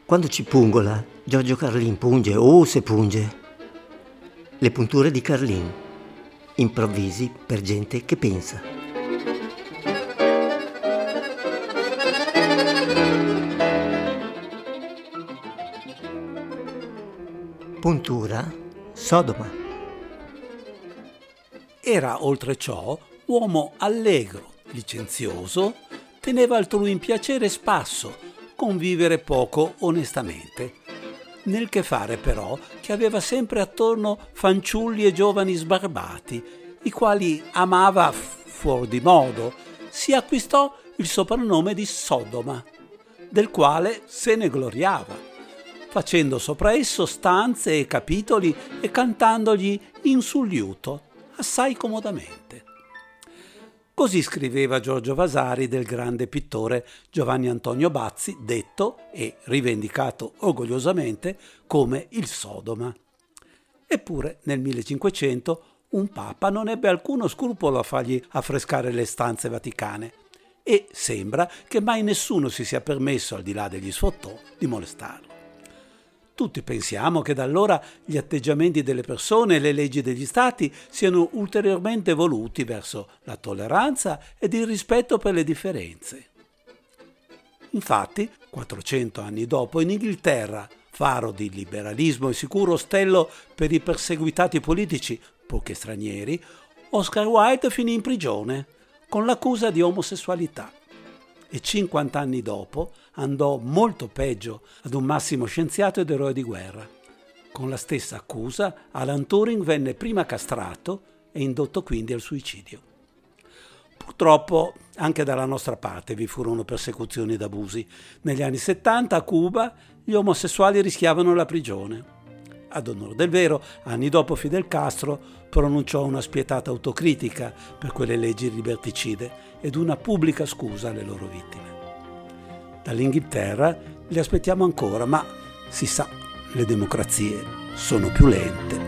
Quando ci pungola, Giorgio Carlin punge, oh se punge. Le punture di Carlin, improvvisi per gente che pensa. Puntura Sodoma. Era oltre ciò uomo allegro, licenzioso, teneva altrui in piacere spasso, convivere poco onestamente. Nel che fare però che aveva sempre attorno fanciulli e giovani sbarbati, i quali amava fuor di modo, si acquistò il soprannome di Sodoma, del quale se ne gloriava, facendo sopra esso stanze e capitoli e cantandogli in sul liuto, assai comodamente. Così scriveva Giorgio Vasari del grande pittore Giovanni Antonio Bazzi, detto e rivendicato orgogliosamente come il Sodoma. Eppure nel 1500 un papa non ebbe alcuno scrupolo a fargli affrescare le stanze vaticane e sembra che mai nessuno si sia permesso, al di là degli sfottò, di molestarlo. Tutti pensiamo che da allora gli atteggiamenti delle persone e le leggi degli stati siano ulteriormente evoluti verso la tolleranza ed il rispetto per le differenze. Infatti, 400 anni dopo, in Inghilterra, faro di liberalismo e sicuro ostello per i perseguitati politici, purché stranieri, Oscar Wilde finì in prigione con l'accusa di omosessualità. E 50 anni dopo andò molto peggio ad un massimo scienziato ed eroe di guerra. Con la stessa accusa, Alan Turing venne prima castrato e indotto quindi al suicidio. Purtroppo anche dalla nostra parte vi furono persecuzioni ed abusi. Negli anni 70 a Cuba gli omosessuali rischiavano la prigione. Ad onor del vero, anni dopo Fidel Castro pronunciò una spietata autocritica per quelle leggi liberticide ed una pubblica scusa alle loro vittime. Dall'Inghilterra li aspettiamo ancora, ma si sa, le democrazie sono più lente.